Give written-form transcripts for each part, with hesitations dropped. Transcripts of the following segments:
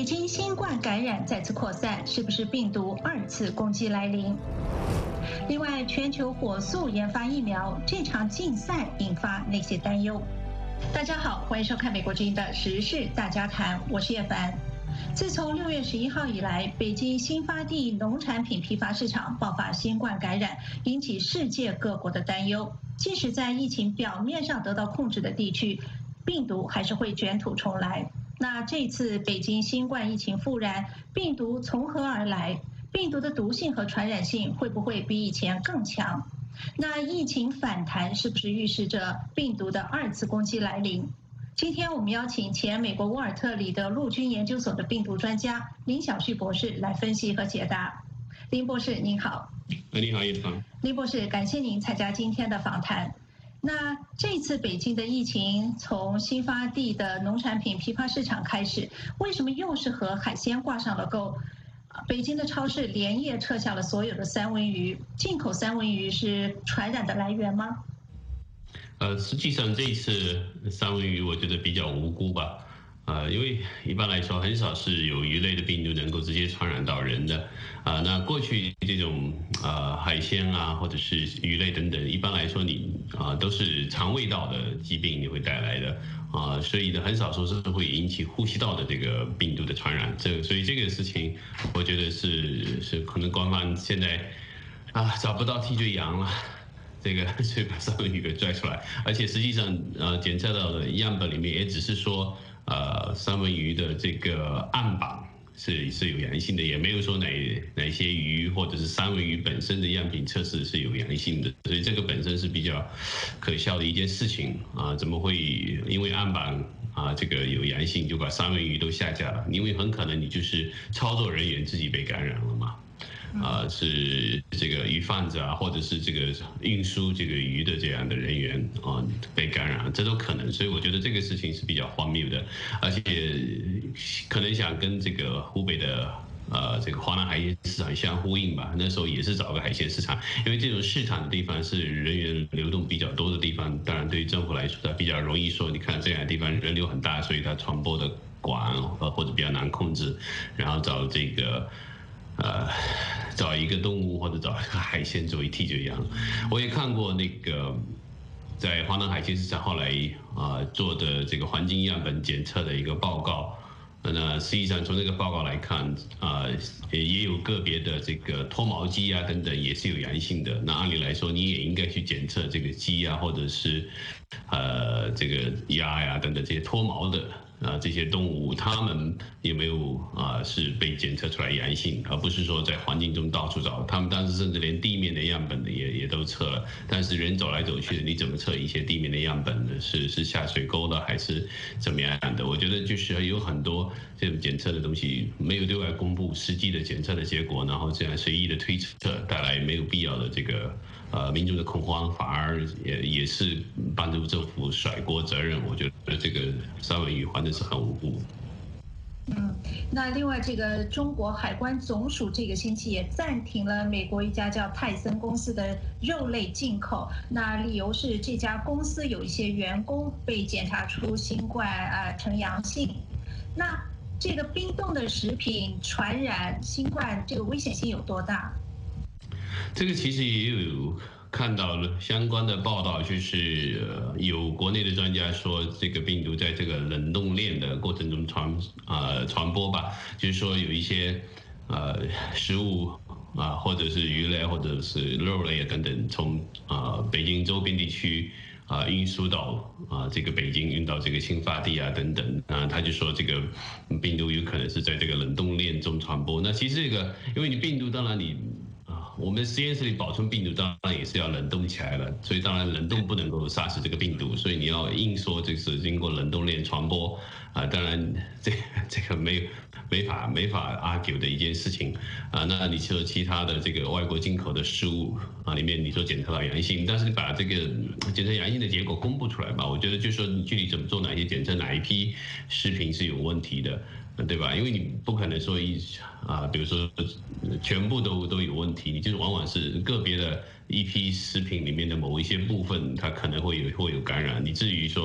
京新冠感染再次扩散，是不是病毒2次攻击来临？另外，全球火速研发疫苗，这场竞赛引发哪些担忧？大家好，欢迎收看美国之音的时事大家谈，我是叶凡。自从6月11号以来，北京新发地农产品批发市场爆发新冠感染，引起世界各国的担忧。即使在疫情表面上得到控制的地区，病毒还是会卷土重来。那这次北京新冠疫情复燃，病毒从何而来？病毒的毒性和传染性会不会比以前更强？那疫情反弹是不是预示着病毒的2次攻击来临？今天我们邀请前美国沃尔特里的陆军研究所的病毒专家林晓旭博士来分析和解答。林博士您好。 你好，叶芳。 林博士，感谢您参加今天的访谈。那这次北京的疫情从新发地的农产品批发市场开始，为什么又是和海鲜挂上了钩？北京的超市连夜撤下了所有的三文鱼，进口三文鱼是传染的来源吗？ 实际上这一次三文鱼我觉得比较无辜吧，因为一般来说很少是有鱼类的病毒能够直接传染到人的，那过去这种海鲜啊或者是鱼类等等，一般来说你都是肠胃道的疾病你会带来的。所以呢，很少说是会引起呼吸道的这个病毒的传染。所以这个事情，我觉得是可能官方现在找不到替罪羊了，所以把三文鱼给拽出来。而且实际上检测到的样本里面也只是说三文鱼的这个岸板是有阳性的，也没有说哪些鱼或者是三文鱼本身的样品测试是有阳性的，所以这个本身是比较可笑的一件事情怎么会因为岸板这个有阳性就把三文鱼都下架了？因为很可能你就是操作人员自己被感染了嘛。是这个鱼贩子或者是这个运输这个鱼的这样的人员被感染，这都可能。所以我觉得这个事情是比较荒谬的，而且可能想跟这个湖北的这个华南海鲜市场相呼应吧。那时候也是找个海鲜市场，因为这种市场的地方是人员流动比较多的地方，当然对于政府来说它比较容易说，你看这样的地方人流很大，所以它传播的广或者比较难控制，然后找这个找一个动物或者找一个海鲜作为替罪羊。我也看过那个在华南海鲜市场后来做的这个环境样本检测的一个报告。那实际上从这个报告来看也有个别的这个脱毛鸡等等也是有阳性的。那按理来说你也应该去检测这个鸡或者是这个鸭等等这些脱毛的这些动物，它们有没有是被检测出来阳性，而不是说在环境中到处找。他们当时甚至连地面的样本也都测了，但是人走来走去的，你怎么测一些地面的样本呢？是下水沟的还是怎么样的？我觉得就是有很多这种检测的东西没有对外公布实际的检测的结果，然后这样随意的推测，带来没有必要的这个民众的恐慌，反而也是帮助政府甩锅责任。我觉得这个三文鱼还的是很无辜。 那另外这个中国海关总署这个星期也暂停了美国一家叫泰森公司的肉类进口，那理由是这家公司有一些员工被检查出新冠呈阳性。那这个冰冻的食品传染新冠这个危险性有多大？ 这个其实也有看到了相关的报道，就是有国内的专家说，这个病毒在这个冷冻链的过程中传播吧，就是说有一些食物或者是鱼类或者是肉类等等，从北京周边地区运输到这个北京，运到这个新发地等等他就说这个病毒有可能是在这个冷冻链中传播。那其实这个，因为你病毒当然我们实验室里保存病毒当然也是要冷冻起来了，所以当然冷冻不能够杀死这个病毒，所以你要硬说这是经过冷冻链传播当然这个没法 argue 的一件事情那你说其他的这个外国进口的食物里面你说检测到阳性，但是你把这个检测阳性的结果公布出来吧，我觉得就是说你具体怎么做哪些检测，哪一批食品是有问题的，对吧？因为你不可能说比如说全部都有问题，你就是往往是个别的一批食品里面的某一些部分，它可能会有感染。你至于说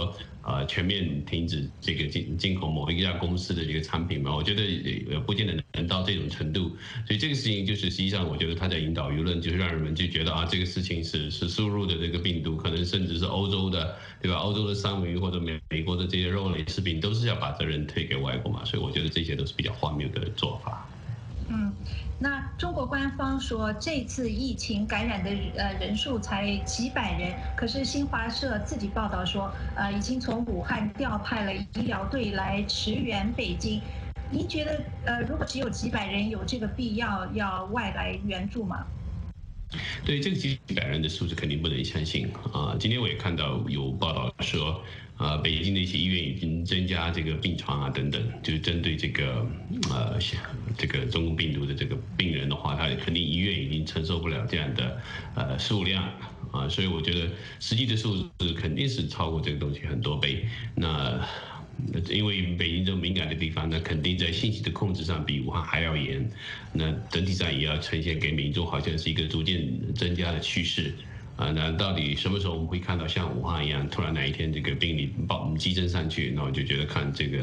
全面停止这个进口某一家公司的这个产品嘛，我觉得不见得能到这种程度。所以这个事情就是实际上我觉得他在引导舆论，就是让人们就觉得这个事情是输入的这个病毒，可能甚至是欧洲的，对吧？欧洲的三文鱼或者美国的这些肉类食品都是要把责任推给外国嘛，所以我觉得这些都是比较荒谬的做法。 那中国官方说这次疫情感染的人数才几百人，可是新华社自己报道说，已经从武汉调派了医疗队来驰援北京。您觉得如果只有几百人，有这个必要外来援助吗？ 对，这个几百人的数字肯定不能相信啊！今天我也看到有报道说，北京的一些医院已经增加这个病床等等，就是针对这个中共病毒的这个病人的话，他肯定医院已经承受不了这样的数量啊，所以我觉得实际的数字肯定是超过这个东西很多倍。那因为北京这种敏感的地方，那肯定在信息的控制上比武汉还要严，那整体上也要呈现给民众好像是一个逐渐增加的趋势。那到底什么时候我们会看到像武汉一样，突然哪一天这个病例激增上去？那我就觉得看这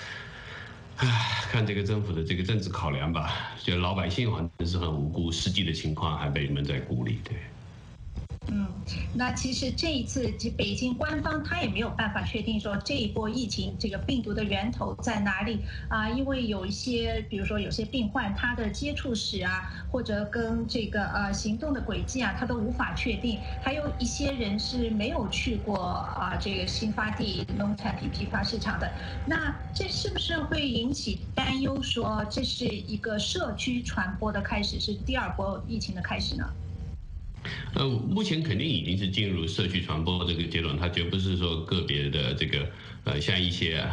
个政府的这个政治考量吧，觉得老百姓好像是很无辜，实际的情况还被人们在鼓励，对。 那其实这一次北京官方他也没有办法确定说这一波疫情这个病毒的源头在哪里因为有一些比如说有些病患他的接触史或者跟这个行动的轨迹他都无法确定，还有一些人是没有去过这个新发地农产品批发市场的，那这是不是会引起担忧说这是一个社区传播的开始，是第二波疫情的开始呢？ 目前肯定已经是进入社区传播这个阶段，它绝不是说个别的这个像一些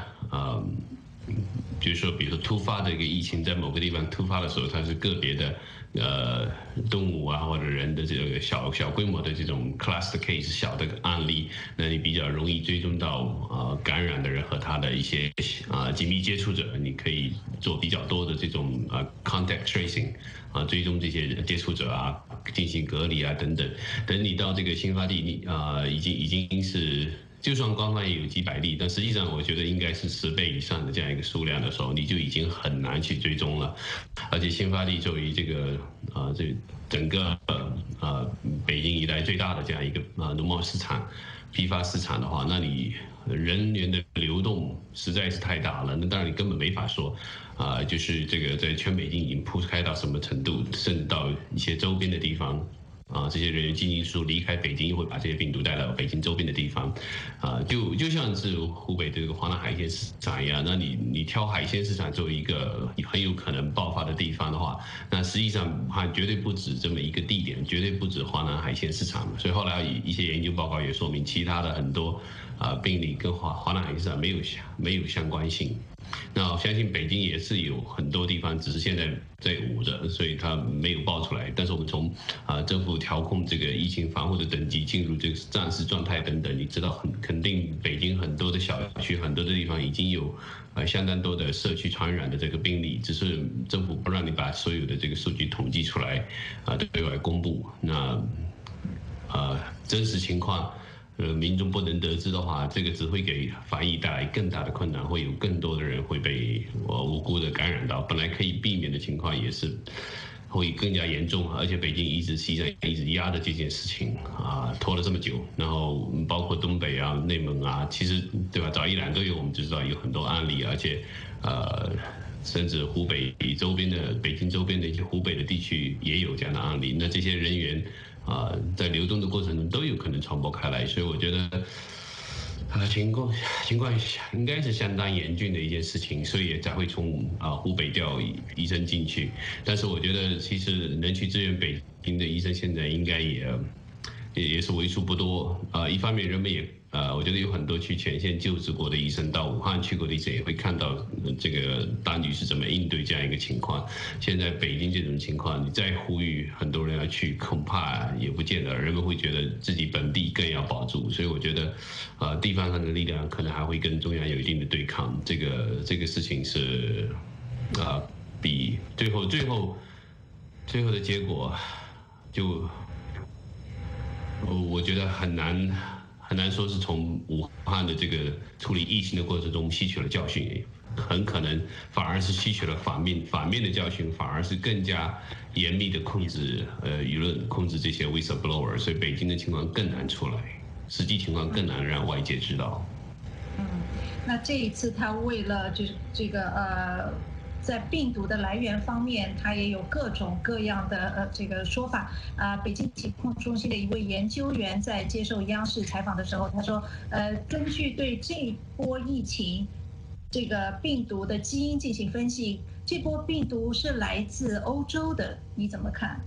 就是说比如说突发的一个疫情在某个地方突发的时候，它是个别的动物或者人的这个小规模的这种 cluster case 小的案例，那你比较容易追踪到感染的人和他的一些紧密接触者，你可以做比较多的这种contact tracing。追踪这些接触者进行隔离等等。等你到这个新发地，你已经是，就算官方也有几百例，但实际上我觉得应该是10倍以上的这样一个数量的时候，你就已经很难去追踪了。而且新发地作为这个这整个北京以来最大的这样一个农贸市场、批发市场的话，那你人员的流动实在是太大了，那当然你根本没法说。就是这个在全北京已经铺开到什么程度，甚至到一些周边的地方，这些人员进行说离开北京，又会把这些病毒带到北京周边的地方，就像是湖北这个华南海鲜市场一样，那你挑海鲜市场作为一个很有可能爆发的地方的话，那实际上武汉绝对不止这么一个地点，绝对不止华南海鲜市场，所以后来一些研究报告也说明，其他的很多病例跟华南海鲜市场没有相关性。那我相信北京也是有很多地方，只是现在捂着，所以它没有爆出来。但是我们从政府调控这个疫情防护的等级进入这个战时状态等等，你知道肯定北京很多的小区、很多的地方已经有相当多的社区传染的这个病例，只是政府不让你把所有的这个数据统计出来对外公布。那真实情况。民众不能得知的话，这个只会给防疫带来更大的困难，会有更多的人会被无辜的感染到。本来可以避免的情况也是会更加严重，而且北京一直压着这件事情拖了这么久，然后包括东北内蒙其实对吧？早1、2个月我们就知道有很多案例，而且甚至湖北周边的北京周边的一些湖北的地区也有这样的案例。那这些人员。在流动的过程中都有可能传播开来，所以我觉得情况应该是相当严峻的一件事情，所以也才会从湖北调医生进去。但是我觉得其实能去支援北京的医生现在应该也是为数不多。一方面人们也我觉得有很多去前线救治过的医生，到武汉去过的医生也会看到这个当局是怎么应对这样一个情况。现在北京这种情况，你再呼吁很多人要去，恐怕也不见得，人们会觉得自己本地更要保住。所以我觉得地方上的力量可能还会跟中央有一定的对抗。这个事情是比最后的结果就我觉得很难很难说是从武汉的这个处理疫情的过程中吸取了教训，很可能反而是吸取了反面的教训，反而是更加严密的控制舆论，控制这些 whistleblower， 所以北京的情况更难出来，实际情况更难让外界知道。 那这一次他为了就是这个在病毒的来源方面，他也有各种各样的这个说法。北京疾控中心的一位研究员在接受央视采访的时候，他说，根据对这一波疫情这个病毒的基因进行分析，这波病毒是来自欧洲的，你怎么看？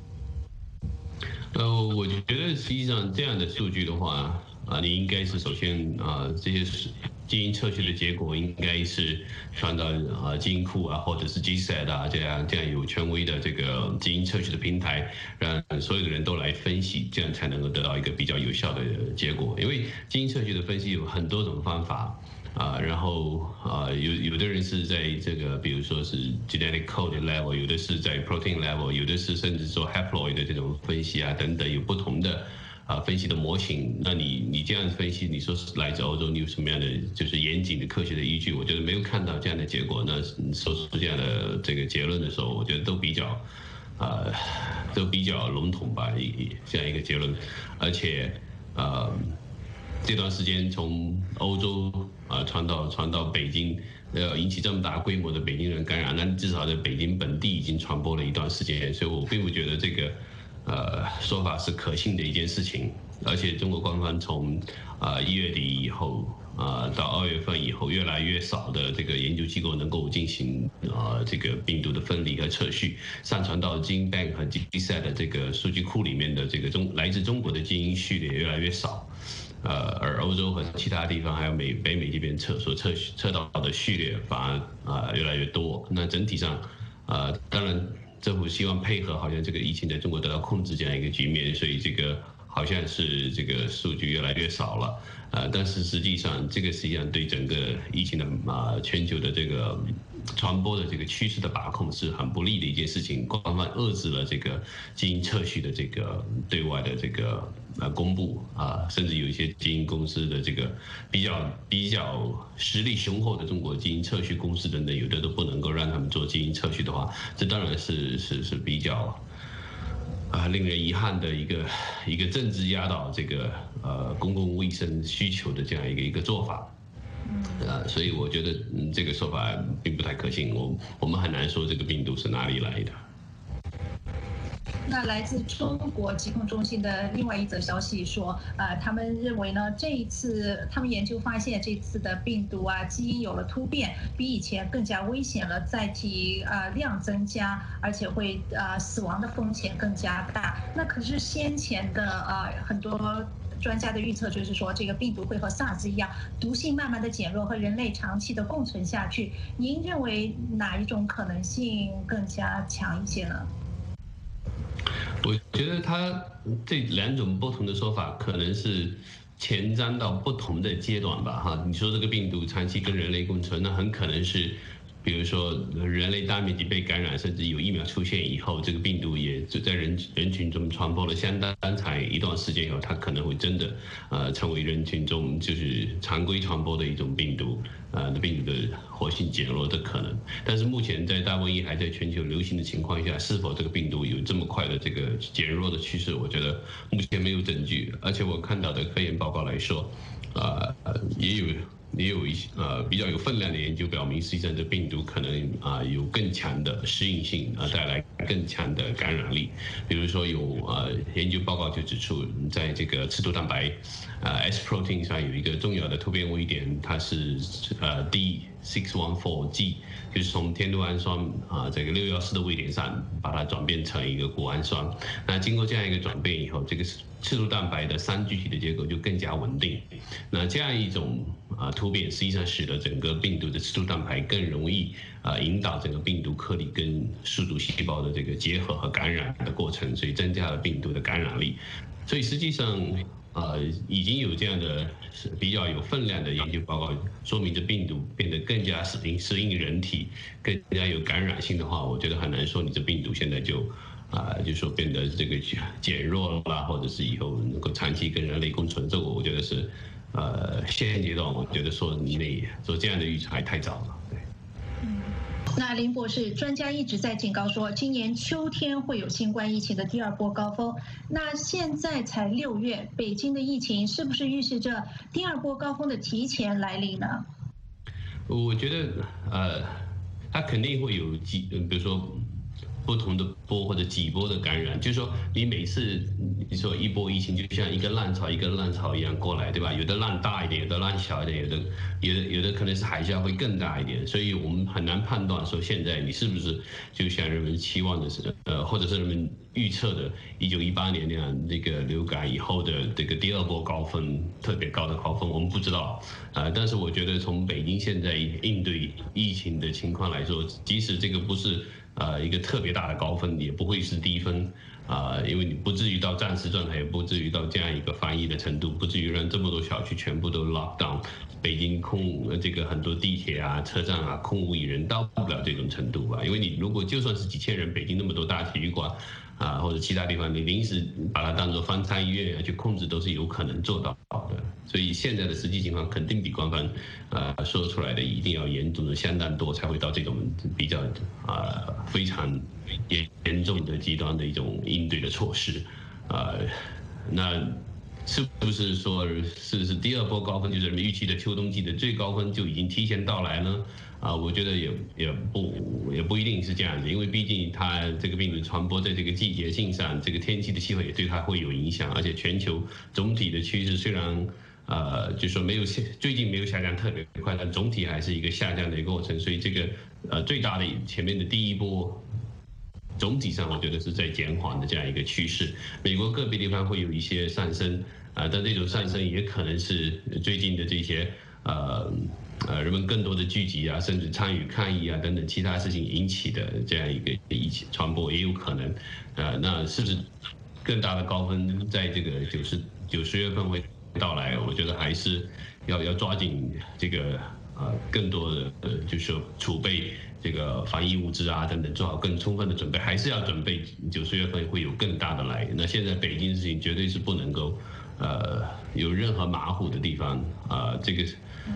我觉得实际上这样的数据的话，你应该是首先这些基因测序的结果应该是传到基因库或者是 GSAID 这样有权威的这个基因测序的平台，让所有的人都来分析，这样才能够得到一个比较有效的结果。因为基因测序的分析有很多种方法。然后有的人是在这个，比如说是 genetic code level， 有的是在 protein level， 有的是甚至说 haploid 的这种分析等等，有不同的分析的模型。那你这样分析，你说是来自欧洲，你有什么样的就是严谨的科学的依据？我觉得没有看到这样的结果。那说出这样的这个结论的时候，我觉得都比较笼统吧，这样一个结论，而且这段时间从欧洲传到北京，引起这么大规模的北京人感染，那至少在北京本地已经传播了一段时间，所以我并不觉得这个说法是可信的一件事情。而且中国官方从1月底以后到2月份以后，越来越少的这个研究机构能够进行这个病毒的分离和测序，上传到基因 bank 和 GSAID 的这个数据库里面的这个来自中国的基因序列越来越少。而欧洲和其他地方还有北美这边测到的序列反而越来越多。那整体上当然政府希望配合好像这个疫情在中国得到控制这样一个局面，所以这个好像是这个数据越来越少了。但是实际上这个实际上对整个疫情的全球的这个传播的这个趋势的把控是很不利的一件事情。官方遏制了这个基因测序的这个对外的这个公布甚至有一些基因公司的这个比较实力雄厚的中国基因测序公司等等，有的都不能够让他们做基因测序的话，这当然是比较令人遗憾的一个政治压倒这个公共卫生需求的这样一个做法。所以我觉得这个说法并不太可信，我们很难说这个病毒是哪里来的。 那来自中国疾控中心的另外一则消息说，他们认为呢，这一次他们研究发现，这次的病毒基因有了突变，比以前更加危险了，载体量增加，而且会死亡的风险更加大。那可是先前的很多专家的预测就是说，这个病毒会和 SARS 一样，毒性慢慢的减弱，和人类长期的共存下去。您认为哪一种可能性更加强一些呢？ 我觉得它这两种不同的说法可能是前瞻到不同的阶段吧，你说这个病毒长期跟人类共存，那很可能是，比如说人类大面积被感染，甚至有疫苗出现以后，这个病毒也就在人群中传播了相当长一段时间以后，它可能会真的成为人群中就是常规传播的一种病毒，病毒的活性减弱的可能。但是目前在大瘟疫还在全球流行的情况下，是否这个病毒有这么快的这个减弱的趋势，我觉得目前没有证据。而且我看到的科研报告来说，也有一些比较有分量的研究表明，实际上这病毒可能有更强的适应性，带来更强的感染力。比如说有研究报告就指出，在这个刺突蛋白S protein 上有一个重要的突变位点，它是D614G，就是从天度氨酸这个614的位点上把它转变成一个谷氨酸。那经过这样一个转变以后，这个刺突蛋白的三聚体的结构就更加稳定。那这样一种突变实际上使得整个病毒的刺突蛋白更容易引导整个病毒颗粒跟宿主细胞的这个结合和感染的过程，所以增加了病毒的感染力。所以实际上已经有这样的比较有分量的研究报告说明，这病毒变得更加适应人体，更加有感染性的话，我觉得很难说你这病毒现在就就说变得这个减弱啦，或者是以后能够长期跟人类共存，这我觉得是现阶段我觉得说这样的预测还太早了。对。 那林博士，专家一直在警告说，今年秋天会有新冠疫情的第2波高峰。那现在才6月，北京的疫情是不是预示着第2波高峰的提前来临呢？ 我觉得它肯定会有比如说不同的波或者几波的感染，就是说你每次你说一波疫情就像一个浪潮一个浪潮一样过来，对吧？有的浪大一点，有的浪小一点，有的可能是海啸会更大一点，所以我们很难判断说现在你是不是就像人们期望的是或者是人们预测的1918年那样这个流感以后的这个第2波高峰，特别高的高峰，我们不知道但是我觉得从北京现在应对疫情的情况来说，即使这个不是一个特别大的高峰，也不会是低峰因为你不至于到战时状态，也不至于到这样一个防疫的程度，不至于让这么多小区全部都 lock down， 北京这个很多地铁啊、车站啊空无一人，到不了这种程度吧。因为你如果就算是几千人，北京那么多大体育馆或者其他地方，你临时把它当作方舱医院去控制，都是有可能做到的。所以现在的实际情况肯定比官方说出来的一定要严重的相当多，才会到这种比较非常严重的极端的一种应对的措施那是不是说是第2波高峰，就是人们预期的秋冬季的最高峰就已经提前到来呢？我觉得也不一定是这样子，因为毕竟它这个病毒传播在这个季节性上，这个天气的气候也对它会有影响，而且全球总体的趋势虽然就说最近没有下降特别快，但总体还是一个下降的一个过程，所以这个最大的前面的第1波。总体上，我觉得是在减缓的这样一个趋势。美国个别地方会有一些上升但这种上升也可能是最近的这些人们更多的聚集甚至参与抗议等等其他事情引起的这样一个疫情传播也有可能那是不是更大的高峰在这个90月份会到来？我觉得还是要抓紧这个更多的就是说储备这个防疫物资等等，做好更充分的准备，还是要准备90月份会有更大的来。那现在北京事情绝对是不能够有任何马虎的地方这个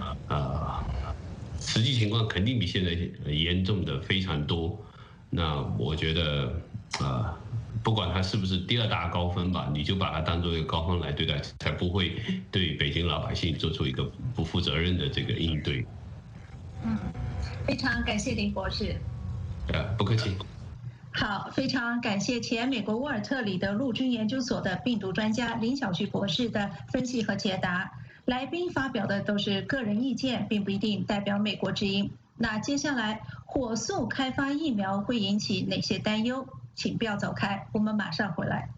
实际情况肯定比现在严重的非常多。那我觉得不管它是不是第2大高峰吧，你就把它当作一个高峰来对待，才不会对北京老百姓做出一个不负责任的这个应对。 非常感谢林博士。 不客气。 好，非常感谢前美国沃尔特里的陆军研究所的病毒专家林小旭博士的分析和解答。来宾发表的都是个人意见，并不一定代表美国之音。那接下来，火速开发疫苗会引起哪些担忧？请不要走开，我们马上回来。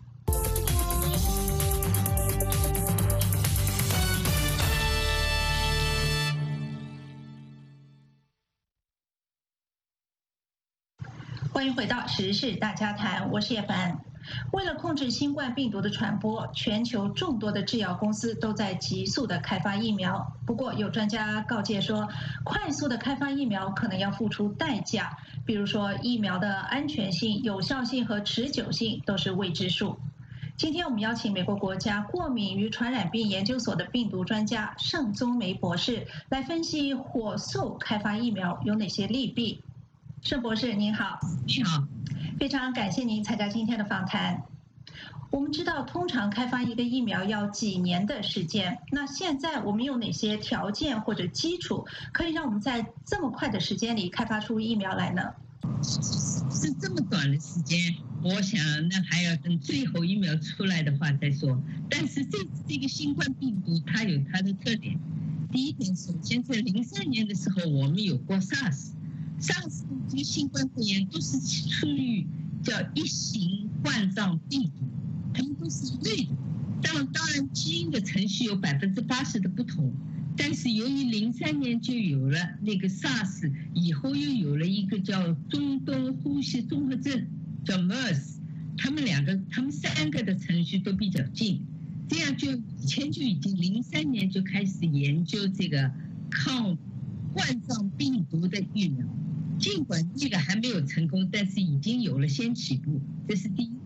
欢迎回到时事大家谈，我是叶凡。为了控制新冠病毒的传播，全球众多的制药公司都在急速的开发疫苗。不过，有专家告诫说，快速的开发疫苗可能要付出代价，比如说疫苗的安全性、有效性和持久性都是未知数。今天我们邀请美国国家过敏与传染病研究所的病毒专家盛宗梅博士来分析火速开发疫苗有哪些利弊。盛博士您好。 你好， 非常感谢您参加今天的访谈。我们知道，通常开发一个疫苗要几年的时间，那现在我们有哪些条件或者基础，可以让我们在这么快的时间里开发出疫苗来呢？ 是这么短的时间，我想那还要等最后疫苗出来的话再说。但是这个新冠病毒它有它的特点。第一点，首先在03年的时候，我们有过 SARS 这个新冠肺炎都是出于叫一型冠状病毒，它们都是类的。当然，基因的程序有80%的不同，但是由于03年就有了那个 SARS， 以后又有了一个叫中东呼吸综合症，叫 MERS， 他们3个的程序都比较近，这样就以前就已经03年就开始研究这个抗冠状病毒的疫苗。尽管这个还没有成功，但是已经有了先起步，这是第一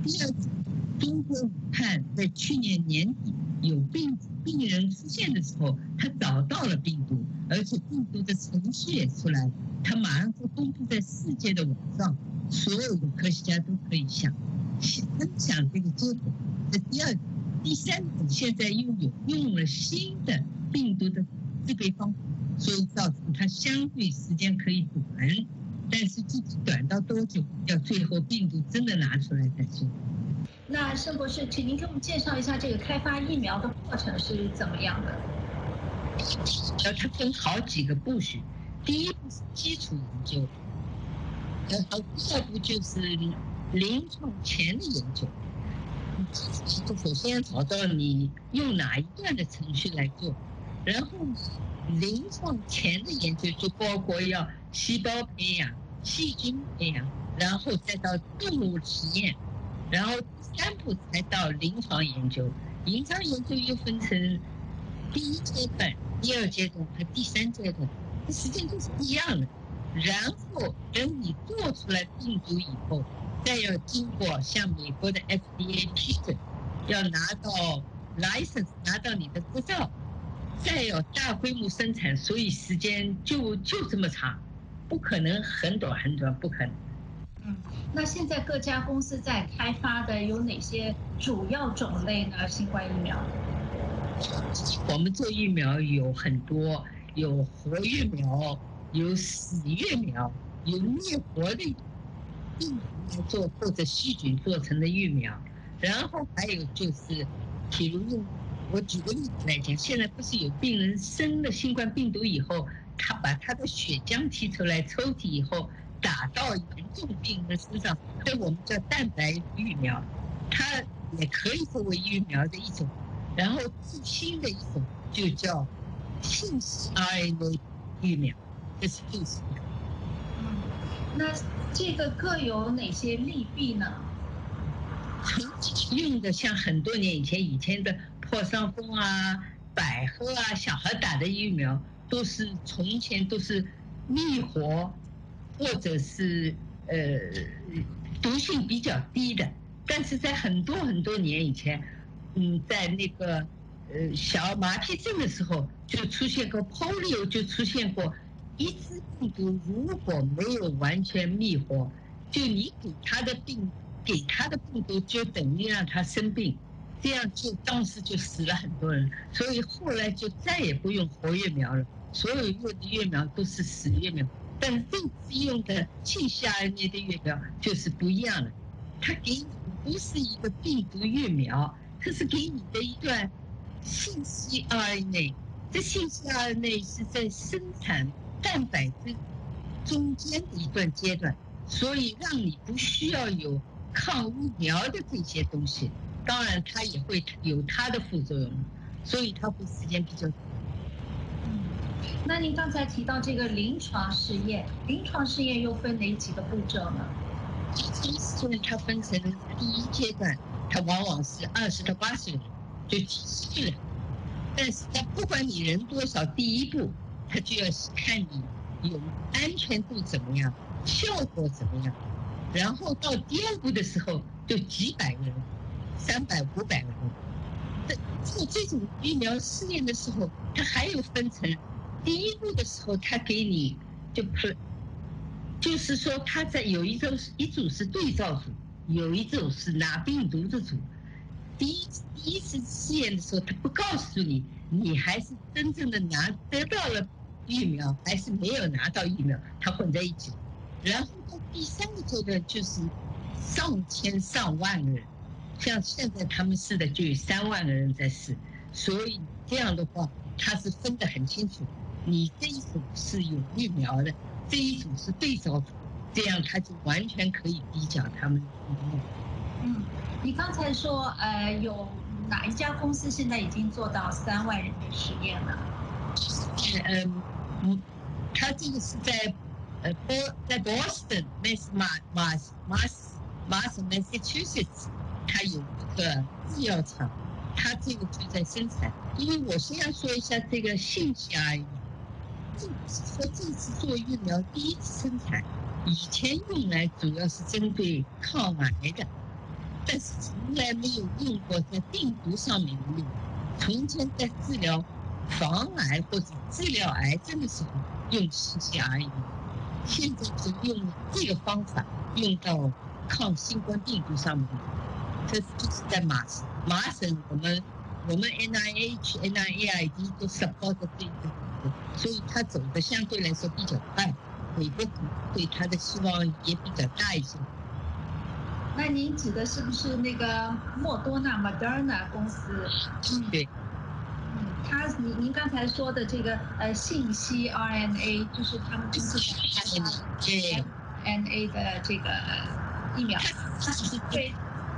第二次，中国武汉在去年年底有病人出现的时候，他找到了病毒，而且病毒的程序也出来了，他马上就公布在世界的网上，所有的科学家都可以分享这个结果。这第二，第三种，现在又用了新的病毒的制备方法，所以造成它相对时间可以短，但是具体短到多久，要最后病毒真的拿出来再说。 那盛博士，请您给我们介绍一下这个开发疫苗的过程是怎么样的？ 它分好几个步序，第一步是基础研究，然后第二步就是临床前的研究。首先找到你用哪一段的程序来做，然后临床前的研究就包括要细胞培养、细菌培养，然后再到动物实验，然后第三步才到临床研究。临床研究又分成第一阶段、第二阶段和第三阶段，这时间都是不一样的。然后等你做出来病毒以后，再要经过像美国的 FDA 批准，要拿到 license， 拿到你的执照，再有大规模生产，所以时间就这么长，不可能很短，不可能。 那现在各家公司在开发的有哪些主要种类呢？新冠疫苗？ 我们做疫苗有很多，有活疫苗，有死疫苗，有灭活的病毒来做或者细菌做成的疫苗，然后还有就是，比如我举个例子来讲，现在不是有病人生了新冠病毒以后，他把他的血浆提出来抽体以后，打到严重病人身上，这我们叫蛋白疫苗，它也可以作为疫苗的一种。然后最新的一种就叫信息 RNA 疫苗，这是最新的。 那这个各有哪些利弊呢？ 用的像很多年以前的破伤风啊、百合啊，小孩打的疫苗从前都是灭活，或者是毒性比较低的，但是在很多年以前，在那个小麻痹症的时候就出现过 polio， 就出现过一只病毒如果没有完全灭活，就你给他的病毒就等于让他生病，这样就当时就死了很多人，所以后来就再也不用活疫苗了，所有用的疫苗都是死疫苗。但这次用的信息 RNA 的疫苗就是不一样的，它给你不是一个病毒疫苗，它是给你的一段信息 RNA。这信息 RNA 是在生产蛋白质中间的一段阶段，所以让你不需要有抗疫苗的这些东西。当然，它也会有它的副作用，所以它会时间比较短。 那您刚才提到这个临床试验又分哪几个步骤呢？ 它分成第一阶段，它往往是20到80人，就几十个人。但是它不管你人多少，第一步它就要看你有安全度怎么样，效果怎么样。然后到第二步的时候，就几百个人，300、500个人。做这种疫苗试验的时候，它还有分成。第一步的时候，他给你就是说，他在有一组是对照组，有一组是拿病毒的组。第一次试验的时候，他不告诉你，你还是真正的得到了疫苗，还是没有拿到疫苗，它混在一起。然后到第三个阶段就是上千上万个人，像现在他们试的就有3万个人在试，所以这样的话，它是分得很清楚。你这一组是有疫苗的，这一组是对照组，这样他就完全可以比较他们。 你刚才说有哪一家公司现在已经做到3万人的实验了？ 他这个是在Boston Massachusetts， 他有一个制药厂，他这个就在生产。因为我先要说一下这个信息而已。说这次做疫苗第一次生产，以前用来主要是针对抗癌的， 但是从来没有用过在病毒上面用。从前在治疗防癌或者治疗癌症的时候用信息 RNA， 现在是用这个方法用到抗新冠病毒上面。这就是在麻省我们 NIH、NIAID 都 support 这个，所以它走的相对来说比较快。美国对它的希望也比较大一些。 那您指的是不是那个莫多纳 Moderna 公司？ 对。 您刚才说的这个信息 RNA， 就是他们公司开发 RNA 的这个疫苗，对。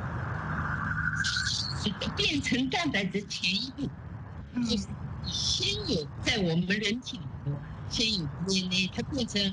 变成蛋白质前一步，就是先有在我们人体里头先有 DNA， 它变成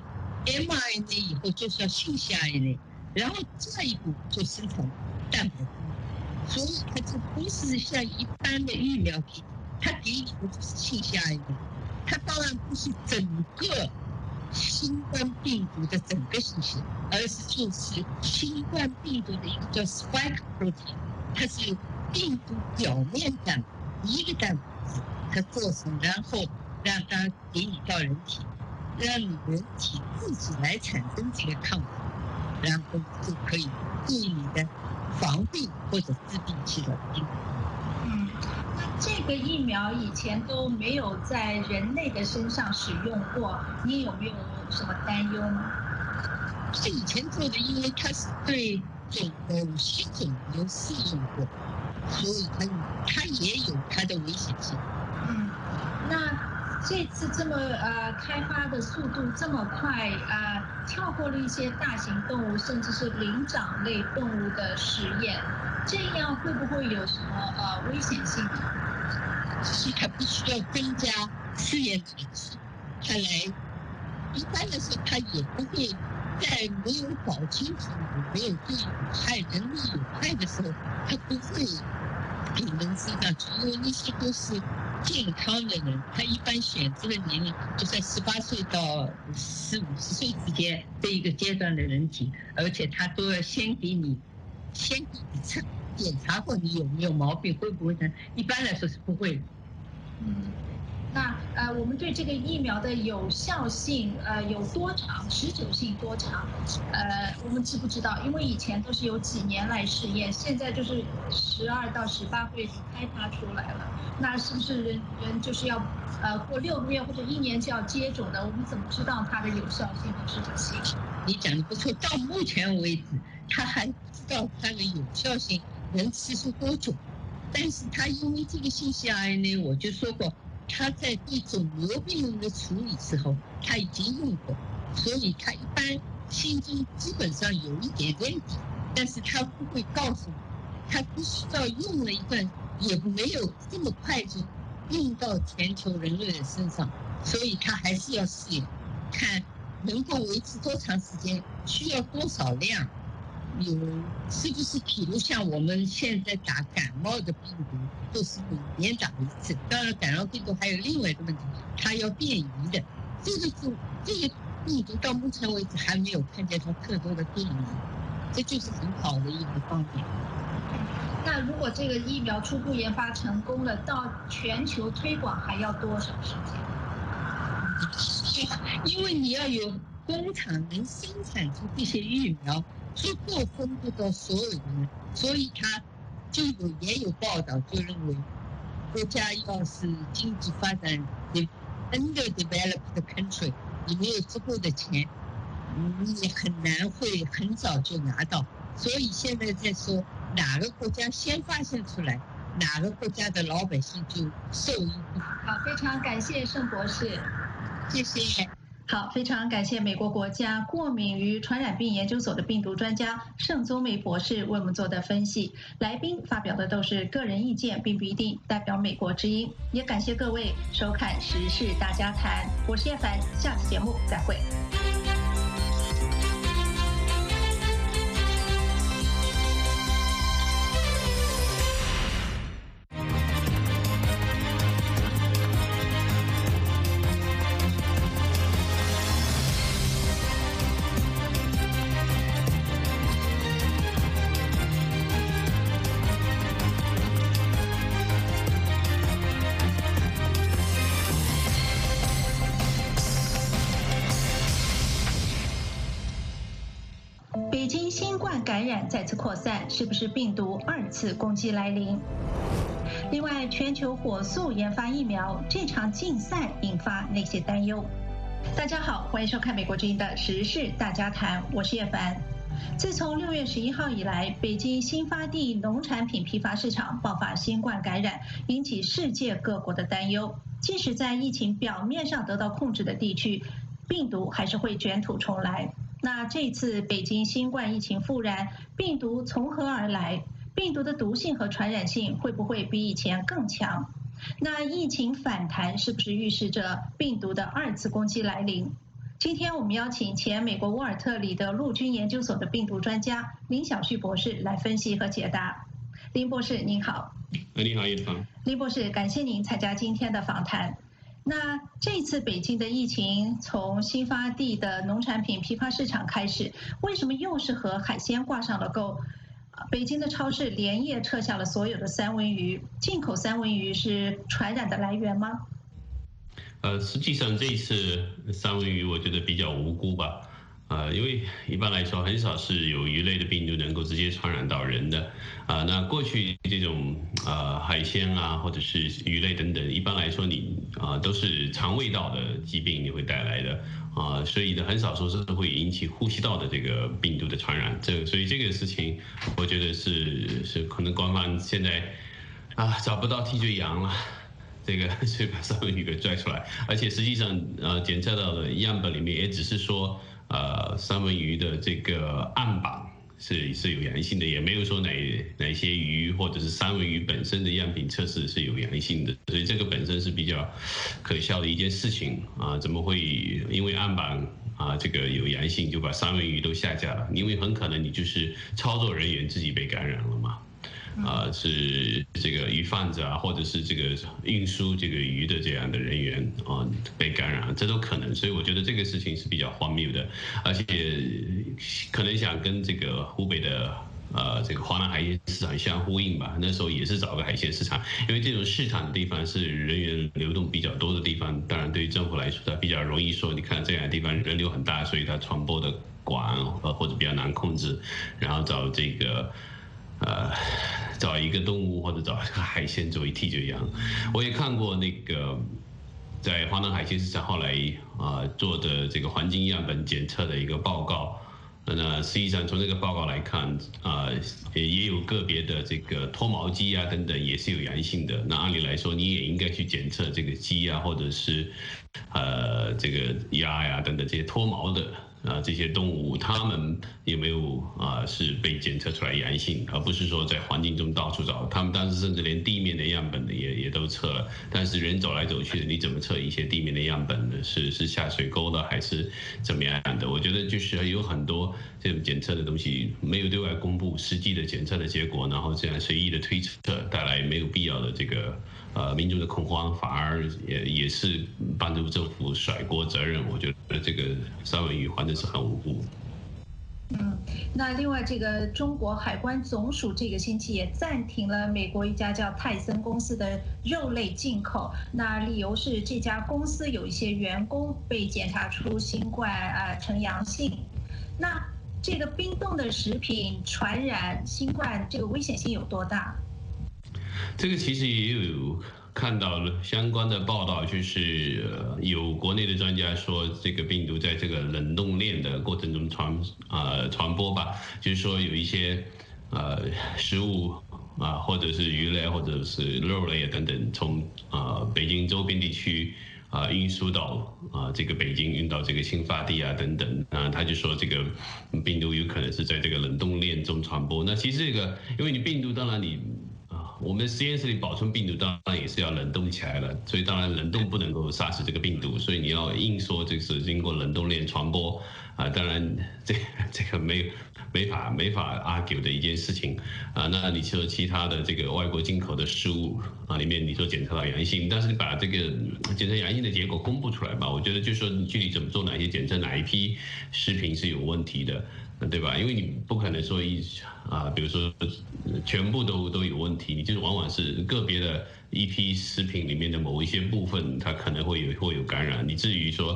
mRNA 以后就是要信息 RNA， 然后下一步就生产蛋白质，所以它就不是像一般的疫苗给你，它给你的就是信息 RNA， 它当然不是整个新冠病毒的整个信息，而是就是新冠病毒的一个叫 spike protein， 它是病毒表面蛋白一个蛋白质，它做成，然后让它给你到人体，让你人体自己来产生这个抗体，然后就可以对你的防病或者治病起到一定的。 那这个疫苗以前都没有在人类的身上使用过，你有没有什么担忧呢？ 是以前做的，因为它是对某些肿瘤试用过，所以它也有它的危险性。 那这次这么开发的速度这么快，跳过了一些大型动物，甚至是灵长类动物的实验，这样会不会有什么危险性呢？ 是它必须要增加试验场次，它来一般来说它也不会在没有搞清楚有没有对人类有害的时候，它不会给人身上去，因为那些都是健康的人，他一般选择的年龄就在18岁到40、50岁之间这一个阶段的人体，而且他都要先给你检查过你有没有毛病，会不会呢？一般来说是不会的。 那我们对这个疫苗的有效性有多长，持久性多长？我们知不知道？因为以前都是有几年来试验，现在就是12到18个月就开发出来了。那是不是人就是要过6个月或者1年就要接种的？我们怎么知道它的有效性和持久性？ 你讲的不错，到目前为止，他还不知道它的有效性能持续多久。但是它因为这个信息 RNA， 我就说过，它在对肿瘤病人的处理时候，它已经用过，所以它一般心中基本上有一点问题，但是它不会告诉你，它必须要用了一段，也没有这么快就用到全球人类的身上，所以它还是要试验，看能够维持多长时间，需要多少量。是不是比如像我们现在打感冒的病毒都是每年打一次，当然感冒病毒还有另外一个问题，它要变异的，这个病毒到目前为止还没有看见它特多的变异，这就是很好的一个方面。 那如果这个疫苗初步研发成功了，到全球推广还要多少时间？ 因为你要有工厂能生产出这些疫苗，足够分布到所有人，所以它也有报道就认为，国家要是经济发展underdeveloped country， 你没有足够的钱，你很难会很早就拿到。所以现在在说哪个国家先发现出来，哪个国家的老百姓就受益。 好，非常感谢盛博士， 谢谢。 好，非常感谢美国国家过敏与传染病研究所的病毒专家盛宗梅博士为我们做的分析。来宾发表的都是个人意见，并不一定代表美国之音。也感谢各位收看《时事大家谈》，我是叶凡，下次节目再会。 感染再次扩散，是不是病毒2次攻击来临？另外，全球火速研发疫苗，这场竞赛引发哪些担忧？大家好，欢迎收看美国之音的时事大家谈，我是叶凡。自从6月11号以来，北京新发地农产品批发市场爆发新冠感染，引起世界各国的担忧。即使在疫情表面上得到控制的地区，病毒还是会卷土重来。那这次北京新冠疫情复燃，病毒从何而来？病毒的毒性和传染性会不会比以前更强？那疫情反弹是不是预示着病毒的2次攻击来临？今天我们邀请前美国沃尔特里德陆军研究所的病毒专家林晓旭博士来分析和解答。林博士您好。 你好，叶芳。 林博士，感谢您参加今天的访谈。那这次北京的疫情从新发地的农产品批发市场开始，为什么又是和海鲜挂上了钩？北京的超市连夜撤下了所有的三文鱼，进口三文鱼是传染的来源吗？ 实际上这一次三文鱼我觉得比较无辜吧，因为一般来说很少是有鱼类的病毒能够直接传染到人的，那过去这种海鲜啊或者是鱼类等等，一般来说你都是肠胃道的疾病你会带来的。所以呢，很少说是会引起呼吸道的这个病毒的传染。所以这个事情，我觉得是可能官方现在找不到替罪羊了，所以把三文鱼给拽出来。而且实际上检测到的样本里面也只是说三文鱼的这个岸板是有阳性的，也没有说哪些鱼或者是三文鱼本身的样品测试是有阳性的，所以这个本身是比较可笑的一件事情怎么会因为岸板这个有阳性就把三文鱼都下架了？因为很可能你就是操作人员自己被感染了嘛。是这个鱼贩子或者是这个运输这个鱼的这样的人员被感染，这都可能。所以我觉得这个事情是比较荒谬的，而且可能想跟这个湖北的这个华南海鲜市场相呼应吧。那时候也是找个海鲜市场，因为这种市场的地方是人员流动比较多的地方，当然对于政府来说它比较容易说，你看这样的地方人流很大，所以它传播的广或者比较难控制，然后找这个找一个动物或者找一个海鲜作为替罪羊。我也看过那个在华南海鲜市场后来做的这个环境样本检测的一个报告。那实际上从这个报告来看也有个别的这个脱毛鸡等等也是有阳性的。那按理来说你也应该去检测这个鸡或者是这个鸭等等这些脱毛的这些动物，它们有没有是被检测出来阳性，而不是说在环境中到处找。他们当时甚至连地面的样本的也都测了，但是人走来走去的，你怎么测一些地面的样本呢？是下水沟的还是怎么样的？我觉得就是有很多这种检测的东西没有对外公布实际的检测的结果，然后这样随意的推测，带来没有必要的这个民众的恐慌，反而也是帮助政府甩锅责任。我觉得这个三文鱼还的是很无辜。 那另外这个中国海关总署这个星期也暂停了美国一家叫泰森公司的肉类进口，那理由是这家公司有一些员工被检查出新冠呈阳性。那这个冰冻的食品传染新冠这个危险性有多大？ 这个其实也有看到了相关的报道，就是有国内的专家说，这个病毒在这个冷冻链的过程中传播吧，就是说有一些食物或者是鱼类或者是肉类等等，从北京周边地区运输到这个北京，运到这个新发地等等，他就说这个病毒有可能是在这个冷冻链中传播。那其实这个，因为你病毒当然我们实验室里保存病毒当然也是要冷冻起来了，所以当然冷冻不能够杀死这个病毒，所以你要硬说这是经过冷冻链传播当然这个没法 argue 的一件事情那你说其他的这个外国进口的食物里面你说检测到阳性，但是你把这个检测阳性的结果公布出来吧，我觉得就是说你具体怎么做哪些检测，哪一批食品是有问题的，对吧？因为你不可能说比如说全部都有问题，你就是往往是个别的一批食品里面的某一些部分，它可能会有感染。你至于说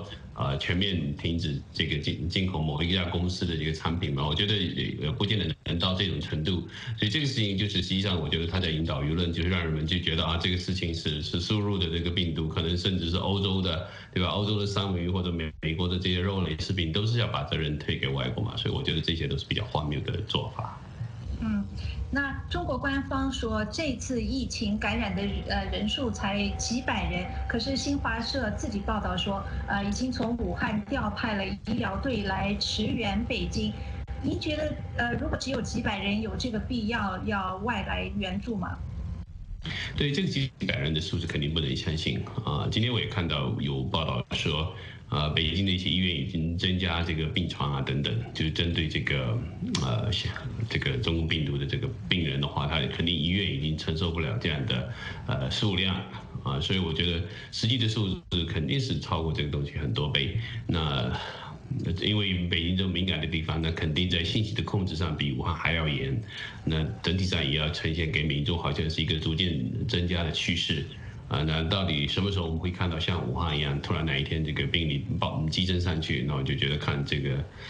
全面停止这个进口某一家公司的这个产品嘛，我觉得不见得能到这种程度。所以这个事情就是实际上我觉得他在引导舆论，就是让人们就觉得这个事情是输入的这个病毒，可能甚至是欧洲的，对吧？欧洲的三文鱼或者美国的这些肉类食品都是要把责任推给外国嘛，所以我觉得这些都是比较荒谬的做法。 那中国官方说这次疫情感染的人数才几百人，可是新华社自己报道说，已经从武汉调派了医疗队来驰援北京。您觉得如果只有几百人，有这个必要外来援助吗？ 对，这个几百人的数字肯定不能相信啊！今天我也看到有报道说，北京的一些医院已经增加这个病床等等，就是针对这个这个中共病毒的这个病人的话，他肯定医院已经承受不了这样的数量啊，所以我觉得实际的数字肯定是超过这个东西很多倍。那因为北京这种敏感的地方，那肯定在信息的控制上比武汉还要严，那整体上也要呈现给民众好像是一个逐渐增加的趋势。那到底什么时候我们会看到像武汉一样，突然哪一天这个病例激增上去？那我就觉得看这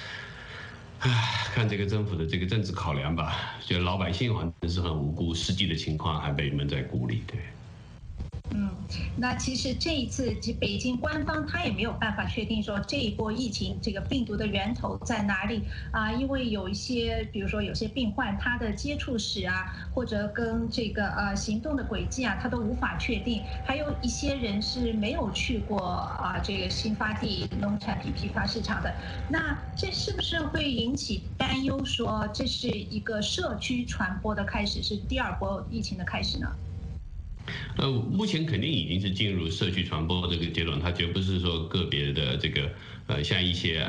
个政府的这个政治考量吧，觉得老百姓好像是很无辜，实际的情况还被蒙在鼓里，对。 那其实这一次北京官方他也没有办法确定说这一波疫情这个病毒的源头在哪里因为有一些比如说有些病患他的接触史或者跟这个行动的轨迹他都无法确定，还有一些人是没有去过这个新发地农产品批发市场的，那这是不是会引起担忧说这是一个社区传播的开始，是第二波疫情的开始呢？ 目前肯定已经是进入社区传播这个阶段，它绝不是说个别的这个像一些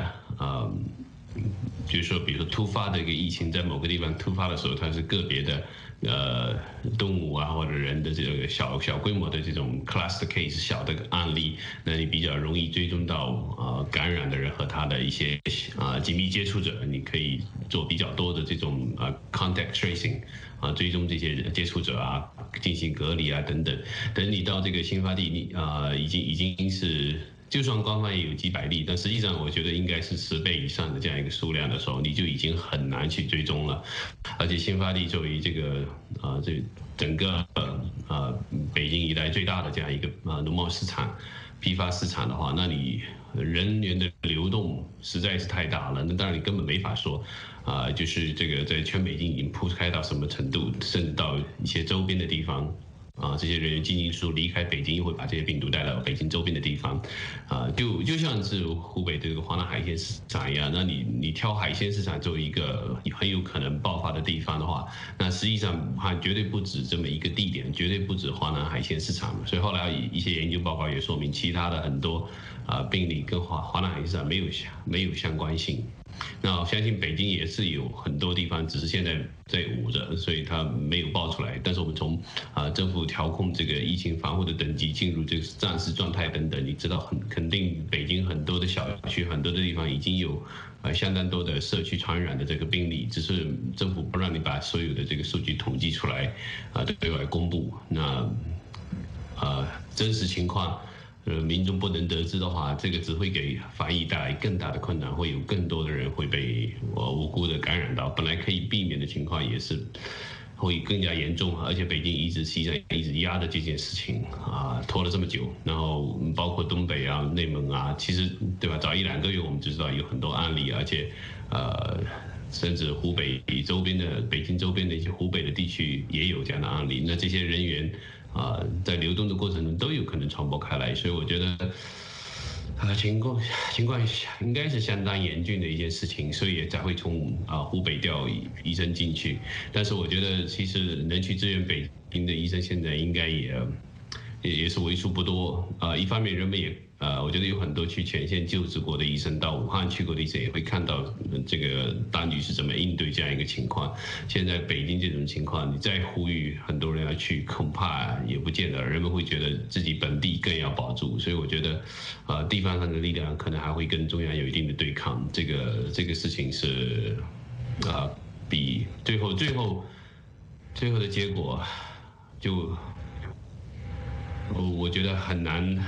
就是说比如说突发的一个疫情在某个地方突发的时候，它是个别的动物或者人的这个小规模的这种 cluster case 小的案例，那你比较容易追踪到感染的人和他的一些紧密接触者，你可以做比较多的这种contact tracing。追踪这些接触者进行隔离等等。等你到这个新发地，已经是，就算官方也有几百例，但实际上我觉得应该是10倍以上的这样一个数量的时候，你就已经很难去追踪了。而且新发地作为这个这整个北京以来最大的这样一个农贸市场、批发市场的话，那你人员的流动实在是太大了，那当然你根本没法说。就是这个在全北京已经铺开到什么程度，甚至到一些周边的地方，这些人员进进出离开北京，又会把这些病毒带到北京周边的地方，就像是湖北的这个华南海鲜市场一样，那你挑海鲜市场作为一个很有可能爆发的地方的话，那实际上武汉绝对不止这么一个地点，绝对不止华南海鲜市场，所以后来一些研究报告也说明，其他的很多病例跟华南海鲜市场没有相关性。那我相信北京也是有很多地方，只是现在在捂着，所以它没有爆出来。但是我们从政府调控这个疫情防护的等级进入这个战时状态等等，你知道肯定北京很多的小区、很多的地方已经有相当多的社区传染的这个病例，只是政府不让你把所有的这个数据统计出来对外公布。那真实情况。民众不能得知的话，这个只会给防疫带来更大的困难，会有更多的人会被无辜的感染到，本来可以避免的情况也是会更加严重，而且北京实际上一直压着这件事情拖了这么久，然后包括东北内蒙其实对吧，早1-2个月我们就知道有很多案例，而且甚至湖北周边的北京周边的一些湖北的地区也有这样的案例，那这些人员在流动的过程中都有可能传播开来，所以我觉得情况应该是相当严峻的一件事情，所以也才会从湖北调医生进去。但是我觉得其实能去支援北京的医生现在应该也是为数不多。一方面人们也我觉得有很多去前线救治过的医生，到武汉去过的医生也会看到这个当局是怎么应对这样一个情况。现在北京这种情况，你再呼吁很多人要去，恐怕也不见得，人们会觉得自己本地更要保住。所以我觉得地方上的力量可能还会跟中央有一定的对抗。这个事情是比最后的结果就我觉得很难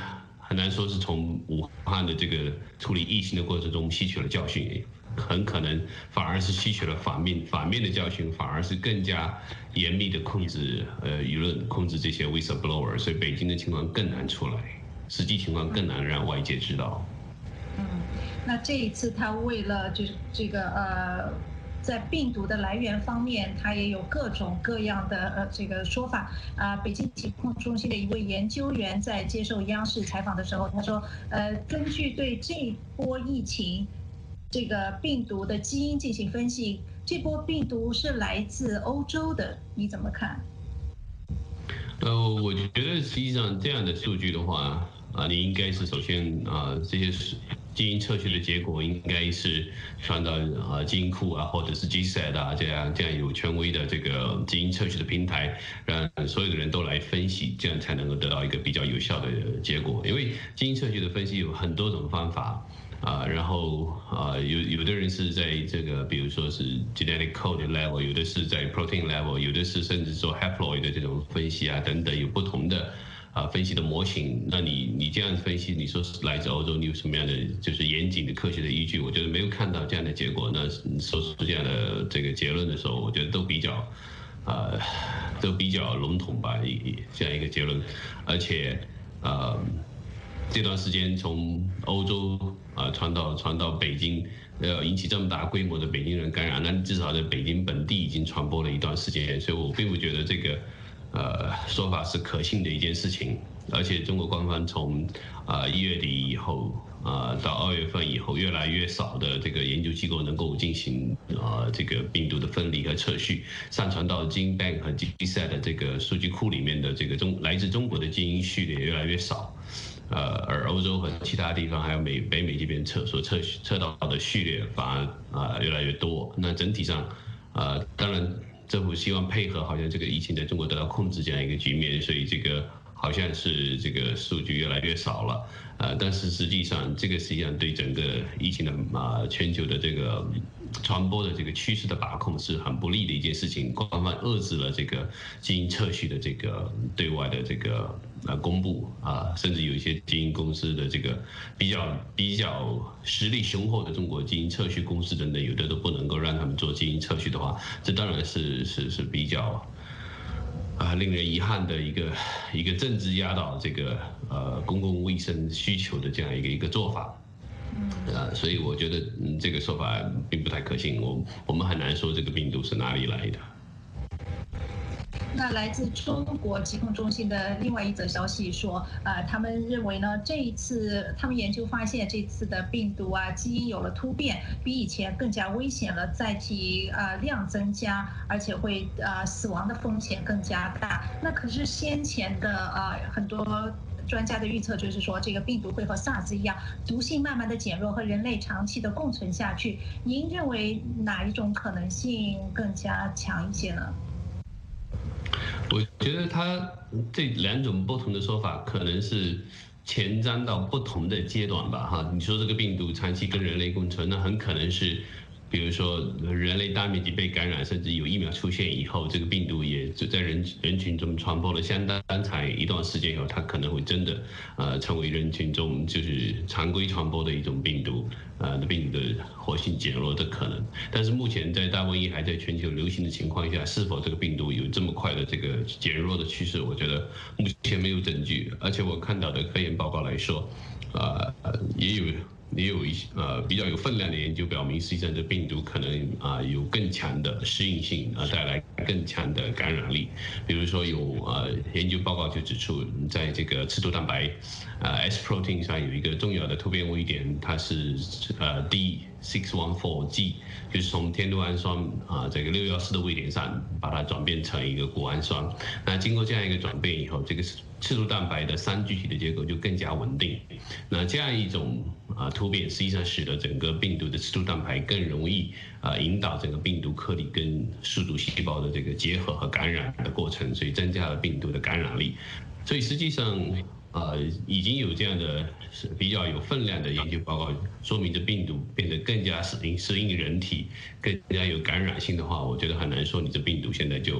很难说是从武汉的这个处理疫情的过程中吸取了教训，很可能反而是吸取了反面的教训，反而是更加严密的控制舆论，控制这些 whistleblower， 所以北京的情况更难出来，实际情况更难让外界知道。 那这一次他为了就是这个在病毒的来源方面，他也有各种各样的这个说法。北京疾控中心的一位研究员在接受央视采访的时候，他说，根据对这波疫情这个病毒的基因进行分析，这波病毒是来自欧洲的，你怎么看？ 我觉得实际上这样的数据的话，你应该是首先这些基因测序的结果应该是传到基因库或者是 GSAID 这样有权威的这个基因测序的平台，让所有的人都来分析，这样才能够得到一个比较有效的结果。因为基因测序的分析有很多种方法。然后有的人是在这个，比如说是 genetic code level， 有的是在 protein level， 有的是甚至做 haploid 的这种分析等等，有不同的分析的模型。那你这样分析，你说是来自欧洲，你有什么样的就是严谨的科学的依据？我觉得没有看到这样的结果。那说出这样的这个结论的时候，我觉得都比较笼统吧，这样一个结论，而且这段时间从欧洲传到北京，引起这么大规模的北京人感染，那至少在北京本地已经传播了一段时间，所以我并不觉得这个说法是可信的一件事情。而且中国官方从1月底以后到2月份以后，越来越少的这个研究机构能够进行这个病毒的分离和测序，上传到 GenBank 和 GSAID 的这个数据库里面的这个来自中国的基因序列越来越少。而欧洲和其他地方还有北美这边测到的序列反而越来越多。那整体上当然政府希望配合好像这个疫情在中国得到控制这样一个局面，所以这个好像是这个数据越来越少了。但是实际上这个实际上对整个疫情的全球的这个传播的这个趋势的把控是很不利的一件事情。官方遏制了这个基因测序的这个对外的这个公布甚至有一些基因公司的这个比较实力雄厚的中国基因测序公司等等，有的都不能够让他们做基因测序的话，这当然是比较令人遗憾的一个政治压倒这个公共卫生需求的这样一个做法。所以我觉得这个说法并不太可信，我们很难说这个病毒是哪里来的。 那来自中国疾控中心的另外一则消息说，他们认为呢，这一次他们研究发现，这次的病毒基因有了突变，比以前更加危险了，载体量增加，而且会死亡的风险更加大。那可是先前的很多专家的预测就是说，这个病毒会和 SARS 一样，毒性慢慢的减弱，和人类长期的共存下去。您认为哪一种可能性更加强一些呢？ 我觉得它这两种不同的说法可能是前瞻到不同的阶段吧，你说这个病毒长期跟人类共存，那很可能是比如说人类大面积被感染，甚至有疫苗出现以后，这个病毒也就在人群中传播了相当长一段时间以后，它可能会真的成为人群中就是常规传播的一种病毒，病毒的活性减弱的可能。但是目前在大瘟疫还在全球流行的情况下，是否这个病毒有这么快的这个减弱的趋势，我觉得目前没有证据。而且我看到的科研报告来说，也有一些比较有分量的研究表明，实际上这病毒可能有更强的适应性，带来更强的感染力。比如说有研究报告就指出，在这个刺突蛋白S protein 上有一个重要的突变位点，它是D614G， 就是从天度氨酸这个614的位点上把它转变成一个谷氨酸。那经过这样一个转变以后，这个刺突蛋白的3聚体的结构就更加稳定。那这样一种突变实际上使得整个病毒的刺突蛋白更容易引导整个病毒颗粒跟宿主细胞的这个结合和感染的过程，所以增加了病毒的感染力。所以实际上已经有这样的比较有分量的研究报告说明，这病毒变得更加适应人体，更加有感染性的话，我觉得很难说你这病毒现在就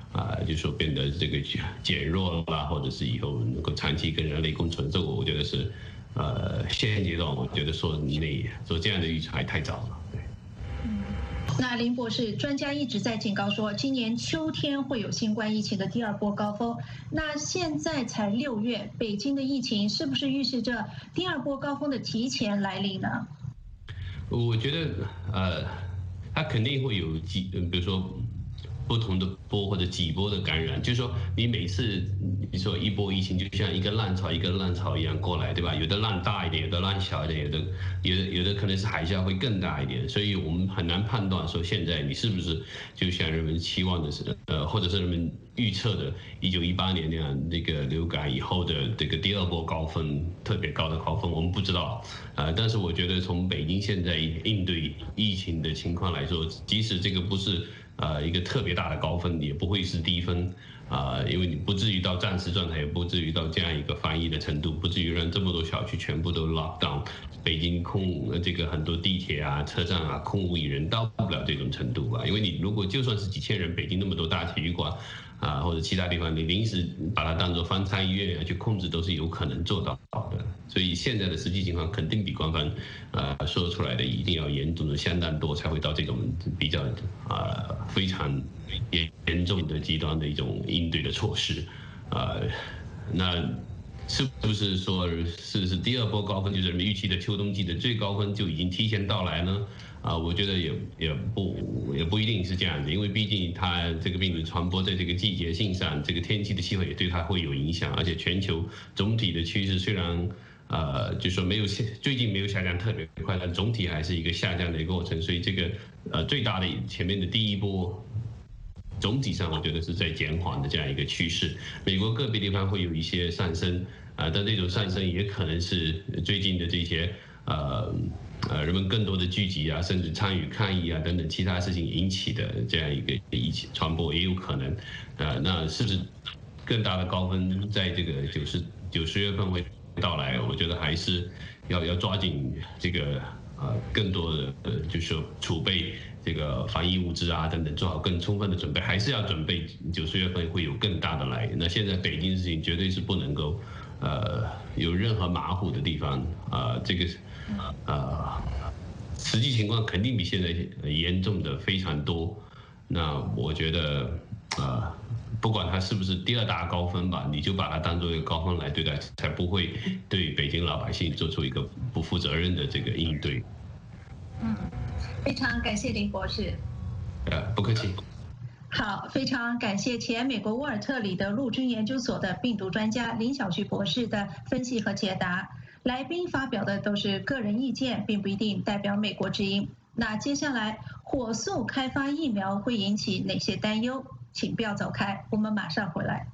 就说变得这个减弱啦，或者是以后能够长期跟人类共存，这个我觉得是现阶段我觉得说这样的预测还太早了。对。 那林博士，专家一直在警告说，今年秋天会有新冠疫情的第二波高峰。那现在才6月，北京的疫情是不是预示着第二波高峰的提前来临呢？ 我觉得它肯定会有比如说不同的波或者几波的感染，就是说你每次你说一波疫情就像一个浪潮一个浪潮一样过来，对吧？有的浪大一点，有的浪小一点，有的可能是海啸会更大一点，所以我们很难判断说现在你是不是就像人们期望的是或者是人们预测的1918年那样那个流感以后的这个第二波高峰，特别高的高峰，我们不知道但是我觉得从北京现在应对疫情的情况来说，即使这个不是一个特别大的高峰，也不会是低峰因为你不至于到战时状态，也不至于到这样一个防疫的程度，不至于让这么多小区全部都 lock down， 北京这个很多地铁啊、车站啊空无一人，到不了这种程度吧。因为你如果就算是几千人，北京那么多大体育馆或者其他地方，你临时把它当作方舱医院去控制都是有可能做到的。所以现在的实际情况肯定比官方说出来的一定要严重的相当多，才会到这种比较非常严重的极端的一种应对的措施那是不是说是第二波高峰，就是人们预期的秋冬季的最高峰就已经提前到来呢？我觉得也不一定是这样子，因为毕竟它这个病毒传播在这个季节性上，这个天气的气候也对它会有影响，而且全球总体的趋势虽然就说最近没有下降特别快，但总体还是一个下降的一个过程，所以这个最大的前面的第一波。总体上，我觉得是在减缓的这样一个趋势。美国个别地方会有一些上升，但这种上升也可能是最近的这些人们更多的聚集啊，甚至参与抗议啊等等其他事情引起的这样一个疫情传播也有可能。那是不是更大的高峰在这个9、10月份会到来？我觉得还是要抓紧这个更多的就是说储备。这个防疫物资啊等等，做好更充分的准备，还是要准备9、10月份会有更大的来。那现在北京的事情绝对是不能够有任何马虎的地方这个实际情况肯定比现在严重的非常多。那我觉得不管它是不是第二大高峰吧，你就把它当作一个高峰来对待，才不会对北京老百姓做出一个不负责任的这个应对。 非常感谢林博士。 不客气。 好，非常感谢前美国沃尔特里德陆军研究所的病毒专家林小旭博士的分析和解答。来宾发表的都是个人意见，并不一定代表美国之音。那接下来，火速开发疫苗会引起哪些担忧？请不要走开，我们马上回来。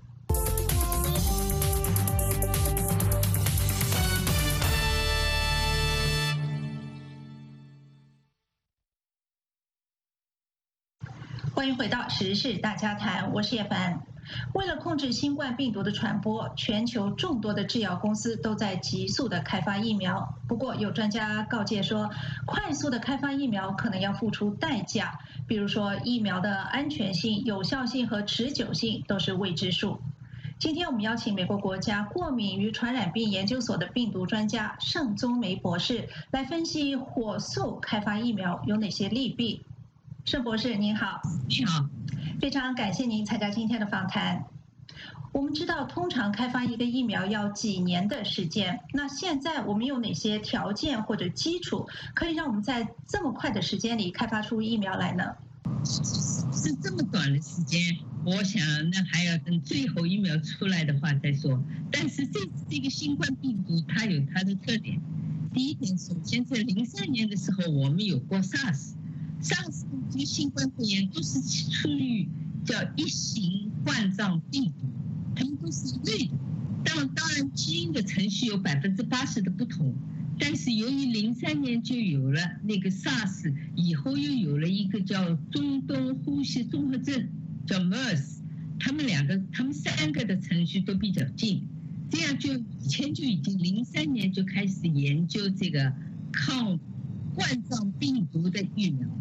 欢迎回到时事大家谈，我是叶凡。为了控制新冠病毒的传播，全球众多的制药公司都在急速的开发疫苗。不过，有专家告诫说，快速的开发疫苗可能要付出代价，比如说疫苗的安全性、有效性和持久性都是未知数。今天我们邀请美国国家过敏与传染病研究所的病毒专家盛宗梅博士来分析火速开发疫苗有哪些利弊。盛博士您好。 你好， 非常感谢您参加今天的访谈。我们知道，通常开发一个疫苗要几年的时间，那现在我们有哪些条件或者基础，可以让我们在这么快的时间里开发出疫苗来呢？ 是这么短的时间，我想那还要等最后疫苗出来的话再说。但是这个新冠病毒它有它的特点。第一点，首先在03年的时候，我们有过 SARS 这个新冠肺炎都是出于叫一型冠状病毒，它们都是一类的。当然，基因的程序有80%的不同，但是由于03年就有了那个 SARS， 以后又有了一个叫中东呼吸综合症，叫 MERS， 他们3个的程序都比较近，这样就以前就已经03年就开始研究这个抗冠状病毒的疫苗。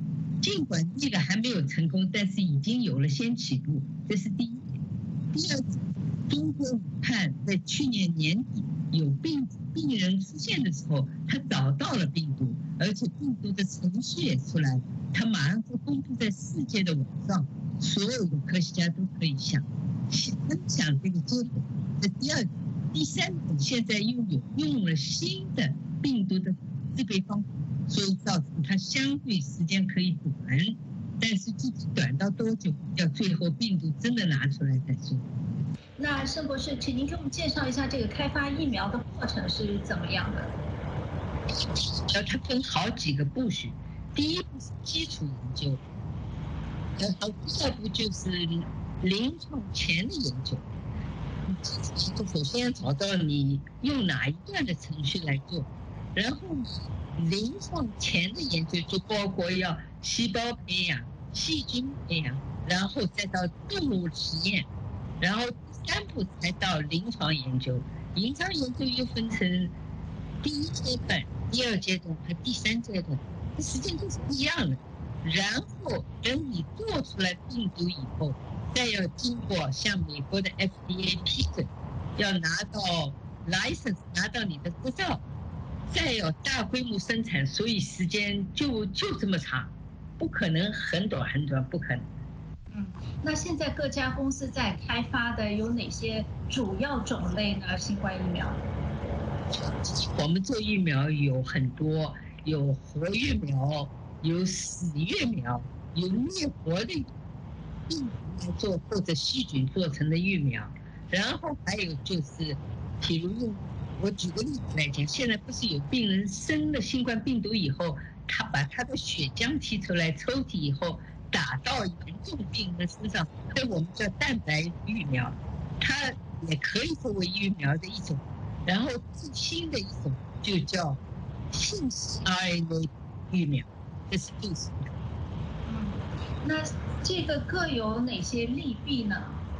尽管这个还没有成功，但是已经有了先起步，这是第一点。第二，中国武汉在去年年底有病人出现的时候，他找到了病毒，而且病毒的程序也出来了，他马上就公布在世界的网上，所有的科学家都可以分享这个结果。这第二点。第三点，现在又用了新的病毒的制备方法，所以造成它相对时间可以短，但是具体短到多久，要最后病毒真的拿出来再说。 那盛博士，请您给我们介绍一下这个开发疫苗的过程是怎么样的？ 它分好几个步序，第一步是基础研究，第二步就是临床前的研究。首先找到你用哪一段的程序来做，然后临床前的研究就包括要细胞培养、细菌培养，然后再到动物实验，然后第三步才到临床研究。临床研究又分成第一阶段、第二阶段和第三阶段，这时间都是不一样的。然后等你做出来病毒以后，再要经过像美国的 FDA 批准，要拿到 license， 拿到你的执照，再要大规模生产，所以时间就这么长，不可能很短，不可能。 那现在各家公司在开发的有哪些主要种类呢？新冠疫苗？ 我们做疫苗有很多，有活疫苗，有死疫苗，有灭活的病毒来做或者细菌做成的疫苗，然后还有就是，比如我举个例子来讲，现在不是有病人生了新冠病毒以后，他把他的血浆提出来抽体以后，打到严重病人身上，这我们叫蛋白疫苗，它也可以作为疫苗的一种。然后最新的一种就叫信息 RNA 疫苗，这是最新的。 那这个各有哪些利弊呢？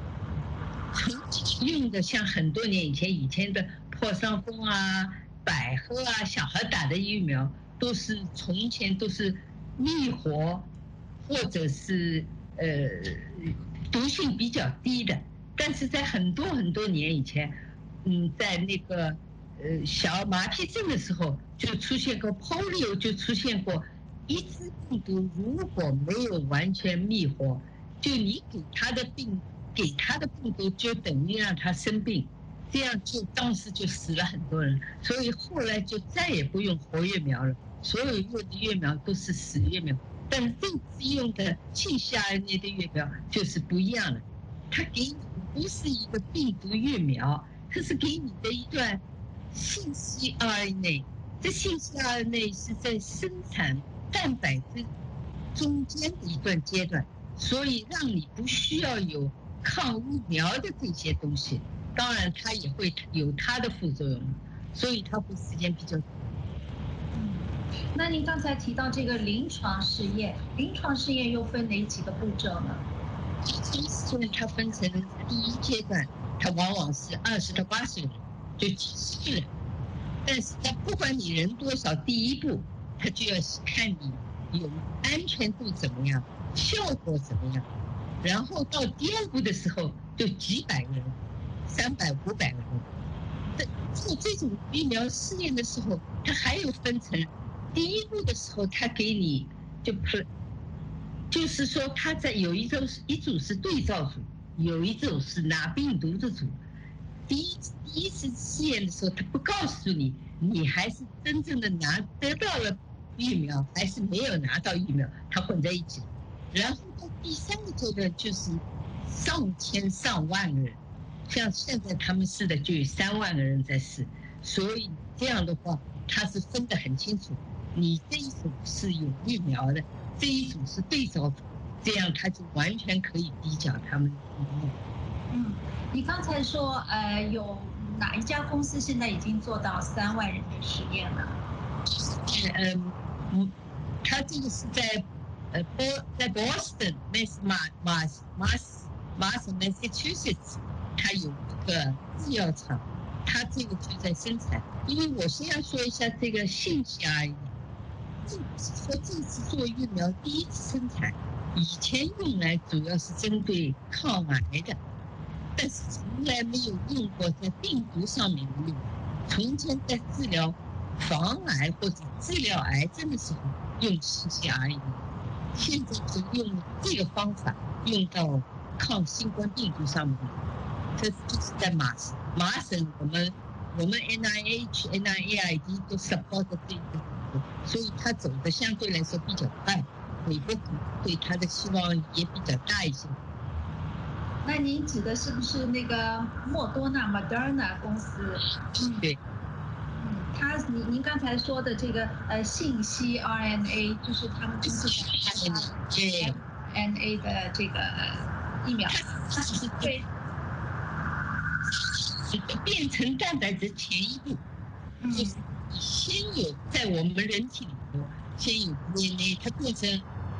用的像很多年以前的破伤风啊、百合啊，小孩打的疫苗从前都是灭活或者是毒性比较低的，但是在很多年以前，在那个小麻痹症的时候就出现过 polio， 就出现过一只病毒如果没有完全灭活，就你给他的病毒就等于让他生病，这样就当时就死了很多人，所以后来就再也不用活疫苗了，所有用的疫苗都是死疫苗。但是这次用的信息 RNA 的疫苗就是不一样了，它给你不是一个病毒疫苗，它是给你的一段信息 RNA， 这信息 RNA 是在生产蛋白质中间的一段阶段，所以让你不需要有抗疫苗的这些东西，当然它也会有它的副作用，所以它会时间比较长。 那您刚才提到这个临床试验又分哪几个步骤呢？ 现在它分成第一阶段，它往往是20到80人，就几十个人，但是它不管你人多少，第一步它就要看你有安全度怎么样，效果怎么样，然后到第二步的时候就几百个人，300、500个人。做这种疫苗试验的时候，它还有分成。第一步的时候，它给你就是说，它在有一组是对照组，有一组是拿病毒的组。第一次试验的时候，它不告诉你，你还是真正的得到了疫苗，还是没有拿到疫苗，它混在一起。然后到第三个阶段就是上千上万个人，像现在他们试的就有3万个人在试，所以这样的话，它是分得很清楚。你这一组是有疫苗的，这一组是对照组，这样他就完全可以比较他们。 你刚才说有哪一家公司现在已经做到3万人的实验了？ 他这个是在Boston， 那是Massachusetts， 他有一个制药厂，他这个就在生产。因为我先要说一下这个信息而已。 并不是说这次做疫苗第一次生产，以前用来主要是针对抗癌的，但是从来没有用过在病毒上面的用。从前在治疗防癌或者治疗癌症的时候用CCRNA，现在就用这个方法用到抗新冠病毒上面。这就是在麻省，我们 NIH、NIAID 都 support 这个，所以它走的相对来说比较快。美国对它的希望也比较大一些。 那您指的是不是那个莫多纳 Moderna 公司？ 对。 您刚才说的这个信息 RNA， 就是他们公司在开发 RNA 的这个疫苗，它是对变成蛋白质前一步，就是先有在我们人体里头先有 DNA， 它变成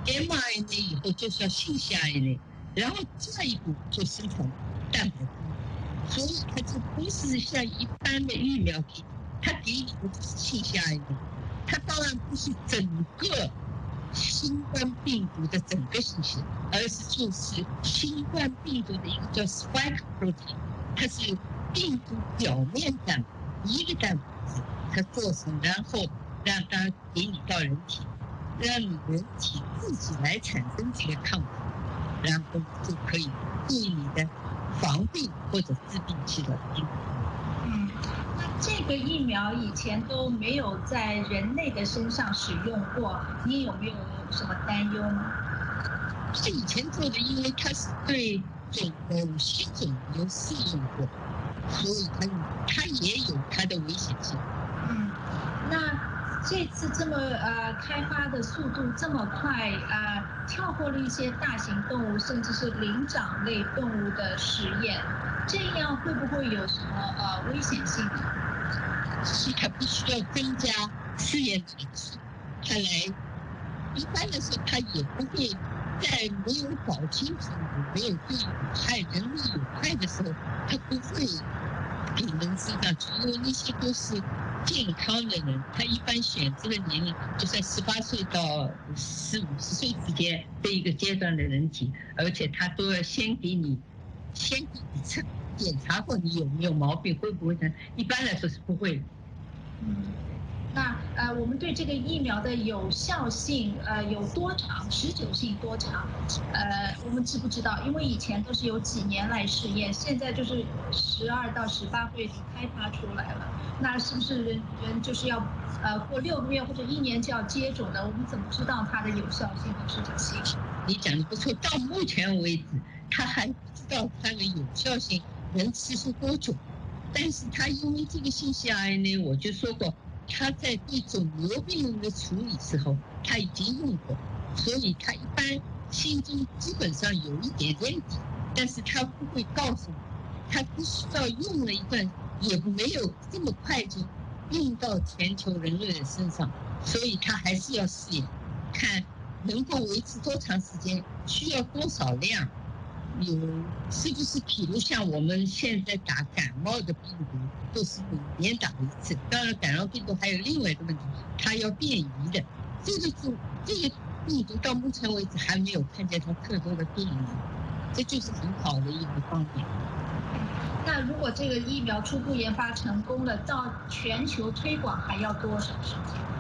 mRNA 以后就是要信息 RNA， 然后下一步就生产蛋白质，所以它就不是像一般的疫苗给你，它给你的就是信息 RNA， 它当然不是整个新冠病毒的整个信息，而是就是新冠病毒的一个叫 spike protein， 它是病毒表面蛋白一个蛋白质，它做成，然后让它给你到人体，让你人体自己来产生这个抗体，然后就可以对你的防病或者治病起到一定的作用。 那这个疫苗以前都没有在人类的身上使用过，你有没有什么担忧呢？ 是以前做的，因为它是对某些肿瘤试用过，所以它也有它的危险性。 那这次这么开发的速度这么快跳过了一些大型动物甚至是灵长类动物的实验，这样会不会有什么危险性呢？ 是它必须要增加试验的人数，它来一般的时候它也不会在没有搞清楚没有对人类有害的时候，它不会给人身上去，因为那些都是健康的人，他一般选择的年龄就在18岁到40、50岁之间这一个阶段的人体，而且他都要先给你检查过你有没有毛病，会不会呢？一般来说是不会的。 那我们对这个疫苗的有效性有多长，持久性多长？我们知不知道？因为以前都是有几年来试验，现在就是12到18个月就开发出来了。那是不是人就是要过6个月或者1年就要接种呢？我们怎么知道它的有效性和持久性？ 你讲的不错，到目前为止，他还不知道它的有效性能持续多久。但是他因为这个信息 RNA， 我就说过，他在对肿瘤病人的处理时候，他已经用过，所以他一般心中基本上有一点点底，但是他不会告诉你，他必须要用了一段，也没有这么快就用到全球人类的身上，所以他还是要试验，看能够维持多长时间，需要多少量。是不是比如像我们现在打感冒的病毒都是每年打一次，当然感冒病毒还有另外一个问题，它要变异的，这个病毒到目前为止还没有看见它特多的变异，这就是很好的一个方面。 那如果这个疫苗初步研发成功了，到全球推广还要多少时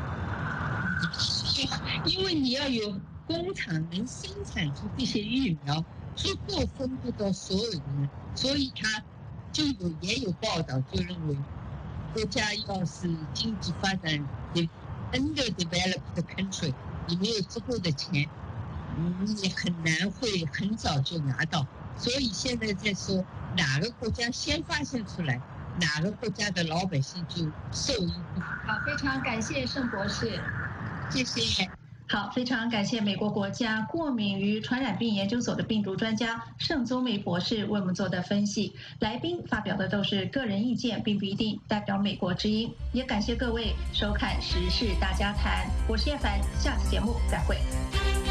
间？ 因为你要有工厂能生产出这些疫苗，足够分布到所有人，所以他也有报道就认为，国家要是经济发展 underdeveloped country， 你没有足够的钱，你也很难会很早就拿到。所以现在在说哪个国家先发现出来，哪个国家的老百姓就受益。 好，非常感谢盛博士， 谢谢。 好，非常感谢美国国家过敏与传染病研究所的病毒专家盛宗梅博士为我们做的分析。来宾发表的都是个人意见，并不一定代表美国之音。也感谢各位收看《时事大家谈》，我是叶凡，下次节目再会。